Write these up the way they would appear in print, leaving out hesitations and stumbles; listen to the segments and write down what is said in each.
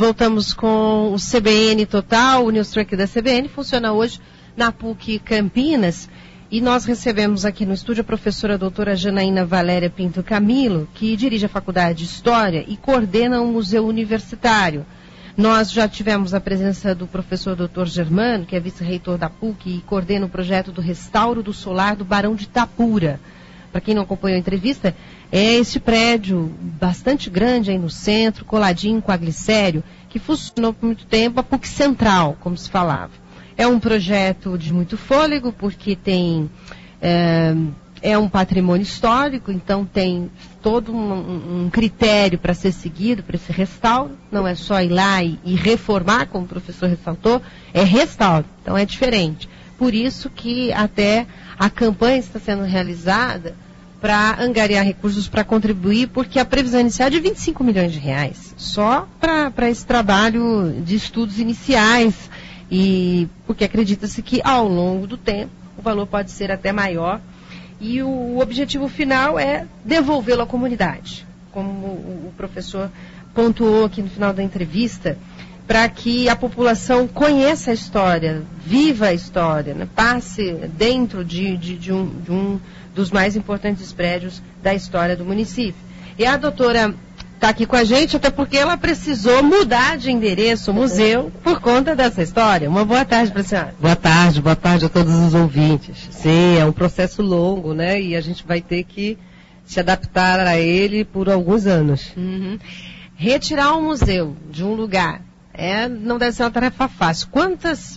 voltamos com o CBN Total, o News Truck da CBN, funciona hoje na PUC Campinas, e nós recebemos aqui no estúdio a professora doutora Janaína Valéria Pinto Camilo, que dirige a Faculdade de História e coordena um museu universitário. Nós já tivemos a presença do professor doutor Germano, que é vice-reitor da PUC e coordena o projeto do restauro do solar do Barão de Itapura. Para quem não acompanhou a entrevista, é esse prédio bastante grande aí no centro, coladinho com a Glicério, que funcionou por muito tempo a PUC Central, como se falava. É um projeto de muito fôlego, porque tem, é um patrimônio histórico, então tem todo um critério para ser seguido para esse restauro. Não é só ir lá e reformar, como o professor ressaltou, é restauro, então é diferente. Por isso que até a campanha está sendo realizada para angariar recursos para contribuir, porque a previsão inicial é de 25 milhões de reais, só para esse trabalho de estudos iniciais, e porque acredita-se que ao longo do tempo o valor pode ser até maior, e o objetivo final é devolvê-lo à comunidade, como o professor pontuou aqui no final da entrevista, para que a população conheça a história, viva a história, né? Passe dentro de um dos mais importantes prédios da história do município. E a doutora está aqui com a gente, até porque ela precisou mudar de endereço, o museu, por conta dessa história. Uma boa tarde para a senhora. Boa tarde a todos os ouvintes. Sim, é um processo longo, né? E a gente vai ter que se adaptar a ele por alguns anos. Uhum. Retirar um museu de um lugar não deve ser uma tarefa fácil. Quantas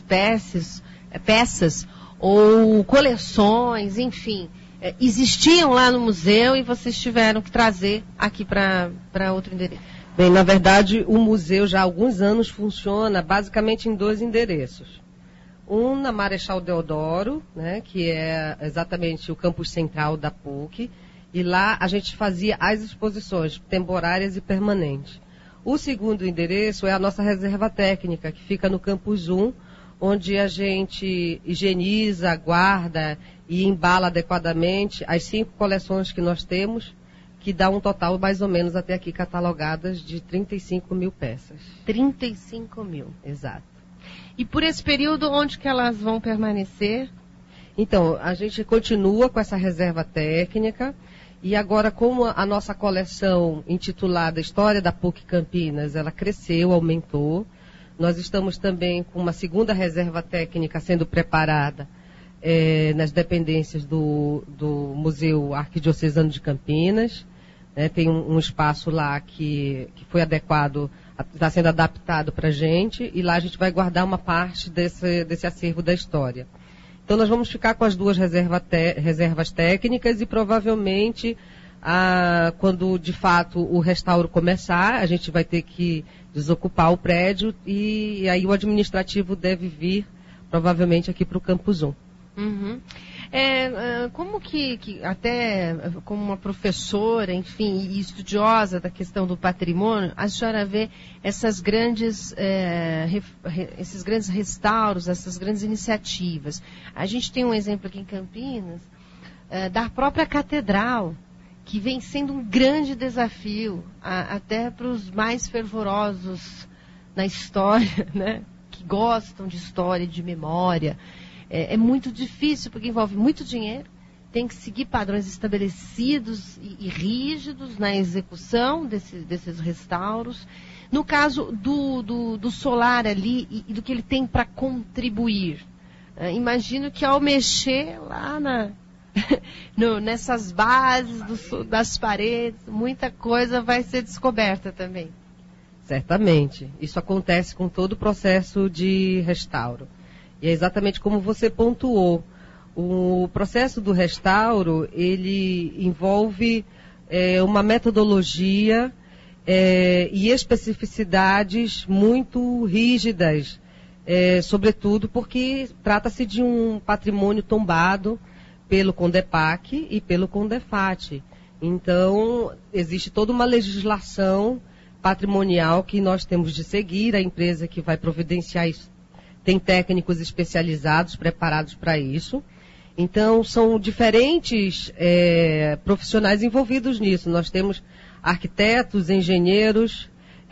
peças ou coleções, enfim, existiam lá no museu e vocês tiveram que trazer aqui para outro endereço? Bem, na verdade, o museu já há alguns anos funciona basicamente em 2 endereços. Um na Marechal Deodoro, né, que é exatamente o campus central da PUC, e lá a gente fazia as exposições temporárias e permanentes. O segundo endereço é a nossa reserva técnica, que fica no campus 1, onde a gente higieniza, guarda e embala adequadamente as 5 coleções que nós temos, que dá um total mais ou menos até aqui catalogadas de 35 mil peças. 35 mil. Exato. E por esse período, onde que elas vão permanecer? Então, a gente continua com essa reserva técnica. E agora, como a nossa coleção intitulada História da PUC Campinas, ela cresceu, aumentou, nós estamos também com uma segunda reserva técnica sendo preparada nas dependências do Museu Arquidiocesano de Campinas. Tem um espaço lá que foi adequado, está sendo adaptado para a gente, e lá a gente vai guardar uma parte desse acervo da história. Então, nós vamos ficar com as 2 reservas técnicas e provavelmente, quando de fato o restauro começar, a gente vai ter que desocupar o prédio e aí o administrativo deve vir provavelmente aqui para o Campus 1. Uhum. Como que até como uma professora, enfim, e estudiosa da questão do patrimônio, a senhora vê esses grandes restauros, essas grandes iniciativas? A gente tem um exemplo aqui em Campinas, da própria catedral, que vem sendo um grande desafio, até para os mais fervorosos na história, né? Que gostam de história e de memória. É muito difícil, porque envolve muito dinheiro, tem que seguir padrões estabelecidos e rígidos na execução desses restauros. No caso do solar ali e do que ele tem para contribuir, imagino que ao mexer lá nessas bases das paredes, muita coisa vai ser descoberta também. Certamente. Isso acontece com todo o processo de restauro. E é exatamente como você pontuou. O processo do restauro, ele envolve uma metodologia e especificidades muito rígidas, sobretudo porque trata-se de um patrimônio tombado pelo CONDEPAC e pelo CONDEFAT. Então, existe toda uma legislação patrimonial que nós temos de seguir. A empresa que vai providenciar isso tem técnicos especializados, preparados para isso. Então, são diferentes profissionais envolvidos nisso. Nós temos arquitetos, engenheiros,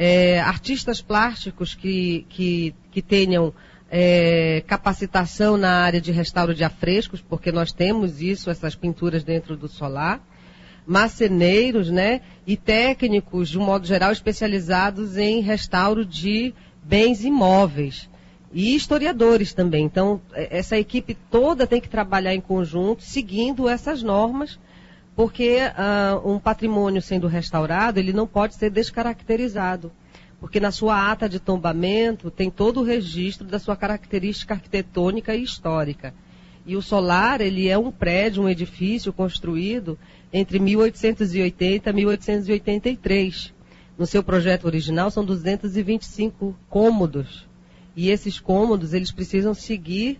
artistas plásticos que tenham capacitação na área de restauro de afrescos, porque nós temos essas pinturas dentro do solar, marceneiros, né, e técnicos, de um modo geral, especializados em restauro de bens imóveis. E historiadores também. Então, essa equipe toda tem que trabalhar em conjunto, seguindo essas normas, porque um patrimônio sendo restaurado, ele não pode ser descaracterizado. Porque na sua ata de tombamento tem todo o registro da sua característica arquitetônica e histórica. E o solar, ele é um prédio, um edifício construído entre 1880 e 1883. No seu projeto original são 225 cômodos. E esses cômodos, eles precisam seguir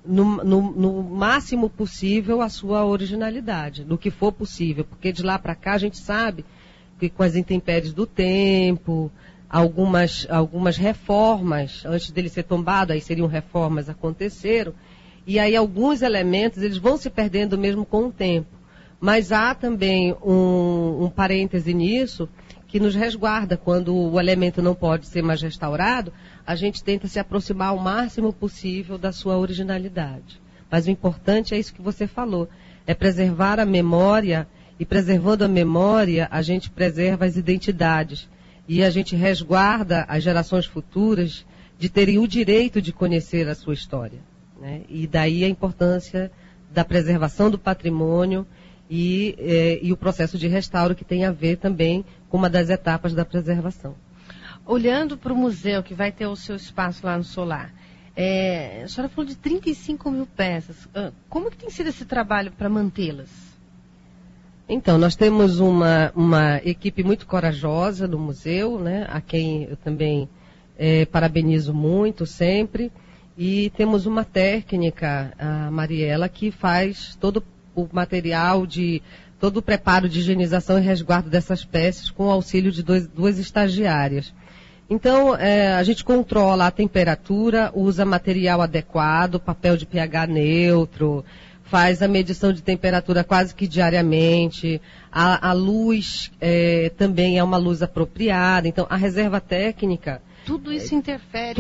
no máximo possível a sua originalidade, no que for possível. Porque de lá para cá a gente sabe que com as intempéries do tempo, algumas reformas, antes dele ser tombado, aí seriam reformas, aconteceram. E aí alguns elementos, eles vão se perdendo mesmo com o tempo. Mas há também um parêntese nisso, que nos resguarda. Quando o elemento não pode ser mais restaurado, a gente tenta se aproximar o máximo possível da sua originalidade. Mas o importante é isso que você falou, é preservar a memória, e preservando a memória, a gente preserva as identidades. E a gente resguarda as gerações futuras de terem o direito de conhecer a sua história, né? E daí a importância da preservação do patrimônio e o processo de restauro, que tem a ver também com uma das etapas da preservação. Olhando para o museu, que vai ter o seu espaço lá no Solar, a senhora falou de 35 mil peças. Como que tem sido esse trabalho para mantê-las? Então, nós temos uma equipe muito corajosa no museu, né, a quem eu também parabenizo muito sempre. E temos uma técnica, a Mariela, que faz todo o material, todo o preparo de higienização e resguardo dessas peças com o auxílio de duas estagiárias. Então, a gente controla a temperatura, usa material adequado, papel de pH neutro, faz a medição de temperatura quase que diariamente. A luz também é uma luz apropriada. Então, a reserva técnica... Tudo isso interfere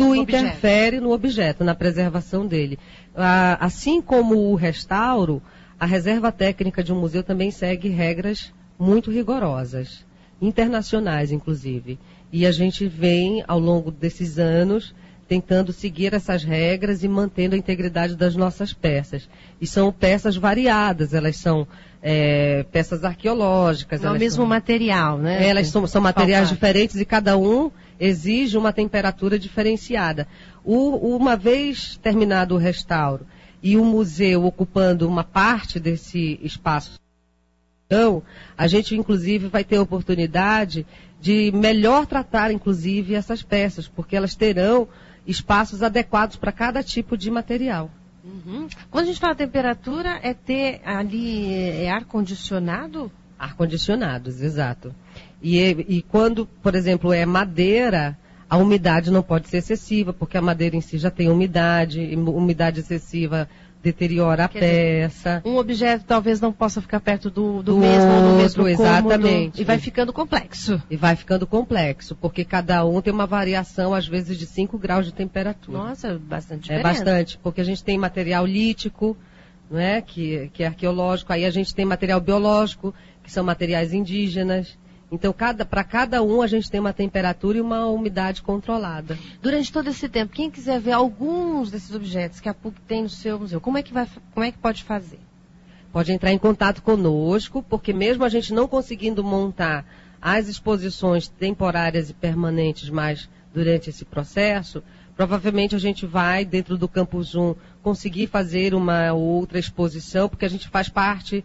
no objeto, na preservação dele. Assim como o restauro, a reserva técnica de um museu também segue regras muito rigorosas, internacionais inclusive. E a gente vem, ao longo desses anos, tentando seguir essas regras e mantendo a integridade das nossas peças. E são peças variadas, elas são peças arqueológicas. Não é o mesmo material, né? Elas são materiais diferentes e cada um exige uma temperatura diferenciada. Uma vez terminado o restauro e o museu ocupando uma parte desse espaço, então, a gente inclusive vai ter a oportunidade de melhor tratar inclusive essas peças, porque elas terão espaços adequados para cada tipo de material. Uhum. Quando a gente fala temperatura, é ter ali ar-condicionado? Ar-condicionados, exato. E quando, por exemplo, é madeira, a umidade não pode ser excessiva, porque a madeira em si já tem umidade, e umidade excessiva deteriora a peça. Um objeto talvez não possa ficar perto do mesmo ou do mesmo cômodo. Exatamente. E vai ficando complexo. E vai ficando complexo, porque cada um tem uma variação, às vezes, de 5 graus de temperatura. Nossa, bastante diferente. É bastante, porque a gente tem material lítico, não é? que é arqueológico, aí a gente tem material biológico, que são materiais indígenas. Então, para cada um, a gente tem uma temperatura e uma umidade controlada. Durante todo esse tempo, quem quiser ver alguns desses objetos que a PUC tem no seu museu, como é que pode fazer? Pode entrar em contato conosco, porque mesmo a gente não conseguindo montar as exposições temporárias e permanentes mais durante esse processo, provavelmente a gente vai, dentro do Campus 1, conseguir fazer uma outra exposição, porque a gente faz parte,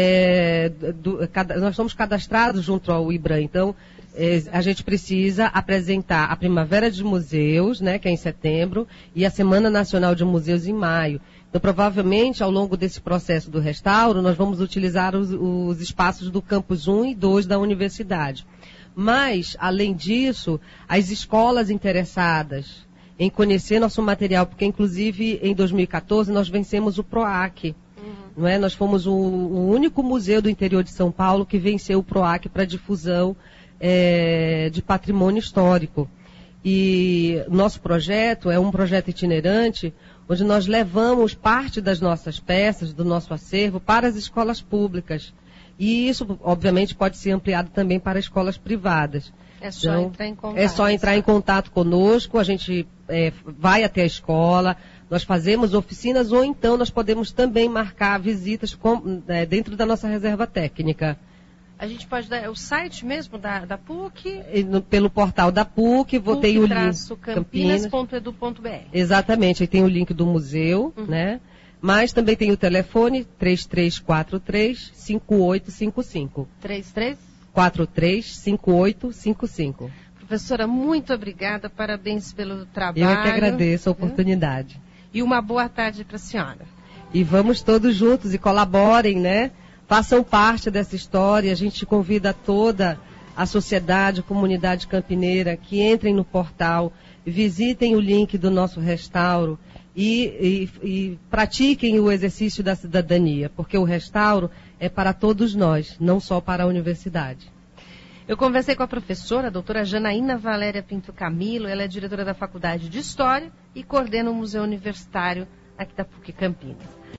nós somos cadastrados junto ao IBRAM, então a gente precisa apresentar a Primavera de Museus, né, que é em setembro, e a Semana Nacional de Museus em maio. Então, provavelmente, ao longo desse processo do restauro, nós vamos utilizar os espaços do Campus 1 e 2 da universidade. Mas, além disso, as escolas interessadas em conhecer nosso material, porque inclusive em 2014 nós vencemos o PROAC, não é? Nós fomos o único museu do interior de São Paulo que venceu o PROAC para difusão de patrimônio histórico. E nosso projeto é um projeto itinerante, onde nós levamos parte das nossas peças, do nosso acervo, para as escolas públicas. E isso, obviamente, pode ser ampliado também para escolas privadas. É só então, entrar em contato. É só entrar em contato conosco, a gente vai até a escola, nós fazemos oficinas, ou então nós podemos também marcar visitas dentro da nossa reserva técnica. A gente pode dar o site mesmo da PUC? Pelo portal da PUC, tem o link. Campinas.edu.br. Exatamente, aí tem o link do museu, né? Mas também tem o telefone 3343-5855. 3343-5855. Professora, muito obrigada, parabéns pelo trabalho. Eu é que agradeço a oportunidade. E uma boa tarde para a senhora. E vamos todos juntos e colaborem, né? Façam parte dessa história. A gente convida toda a sociedade, a comunidade campineira, que entrem no portal, visitem o link do nosso restauro e pratiquem o exercício da cidadania, porque o restauro é para todos nós, não só para a universidade. Eu conversei com a professora, a doutora Janaína Valéria Pinto Camilo. Ela é diretora da Faculdade de História e coordena o Museu Universitário aqui da PUC Campinas.